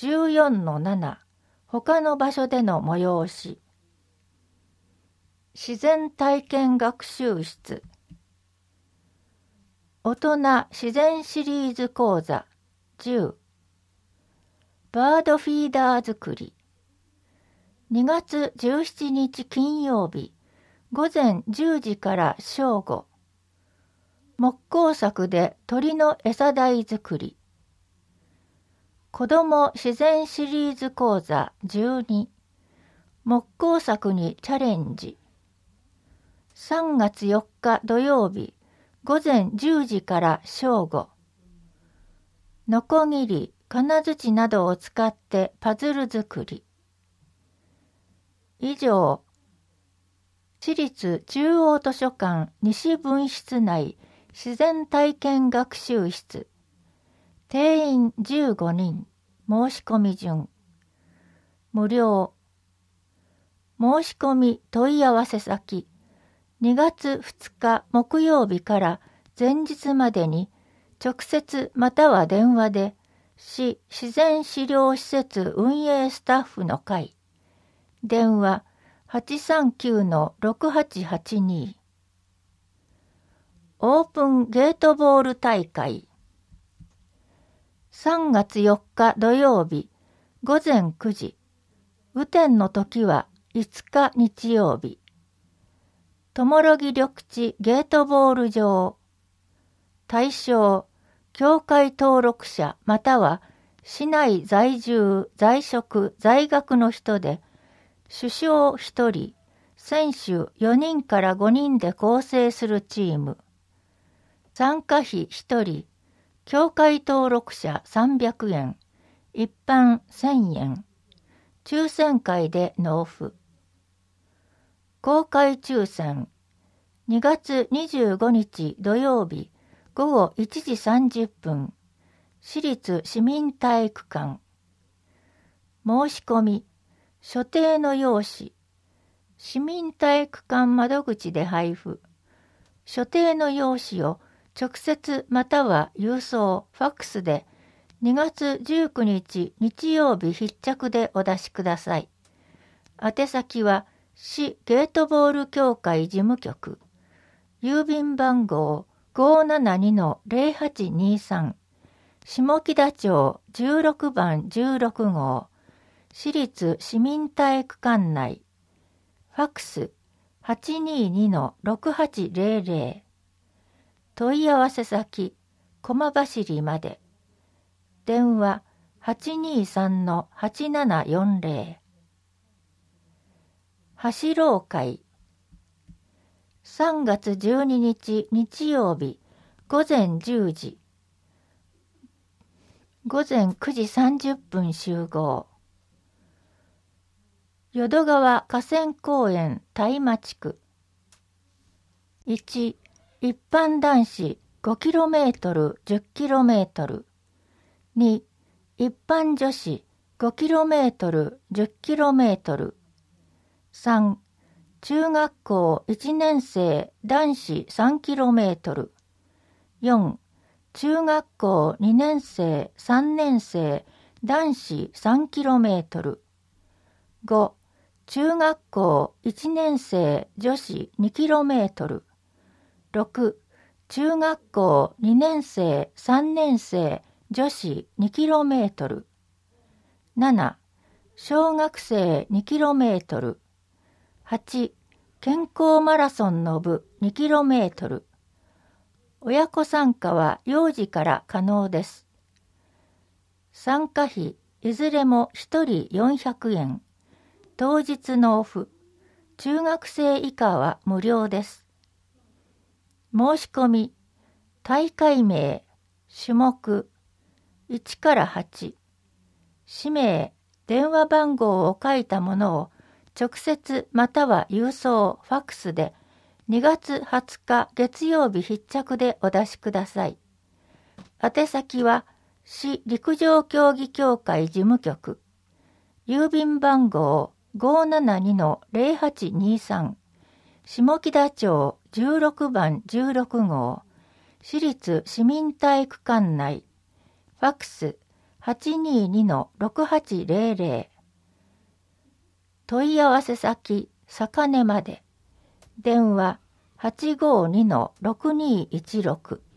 14-7 他の場所での催し。自然体験学習室。大人自然シリーズ講座10。バードフィーダー作り。2月17日金曜日午前10時から正午。木工作で鳥の餌台作り。子ども自然シリーズ講座12。木工作にチャレンジ。3月4日土曜日午前10時から正午。ノコギリ、金槌などを使ってパズル作り。以上、市立中央図書館西分室内自然体験学習室。定員15人。申し込み順。無料。申し込み問い合わせ先。2月2日木曜日から前日までに直接または電話で市自然資料施設運営スタッフの会。電話 839-6882。オープンゲートボール大会。3月4日土曜日午前9時。雨天の時は5日日曜日。友呂木緑地ゲートボール場。対象、協会登録者または市内在住、在職、在学の人で、主将1人、選手4人から5人で構成するチーム。参加費1人、協会登録者300円、一般1000円。抽選会で納付。公開抽選。2月25日土曜日午後1時30分。市立市民体育館。申し込み。所定の用紙。市民体育館窓口で配布。所定の用紙を直接または郵送、ファックスで2月19日日曜日必着でお出しください。宛先は市ゲートボール協会事務局。郵便番号 572-0823 下北町16番16号市立市民体育館内。ファックス 822-6800。問い合わせ先駒走まで。電話 823-8740。走ろう会。3月12日日曜日午前10時。午前9時30分集合。淀川河川公園大間地区。1、一般男子 5km、10km。2、一般女子 5km、10km。3、中学校1年生男子 3km。4、中学校2年生3年生男子 3km。5、中学校1年生女子 2km。6、中学校2年生3年生女子 2km。7、小学生 2km。8、健康マラソンの部 2km。親子参加は幼児から可能です。参加費いずれも1人400円。当日納付。中学生以下は無料です。申し込み。大会名、種目、1から8。氏名、電話番号を書いたものを直接または郵送、ファックスで2月20日月曜日必着でお出しください。宛先は市陸上競技協会事務局。郵便番号 572-0823 下北町16番16号市立市民体育館内。ファックス 822-6800。問い合わせ先、坂根まで。電話852-6216。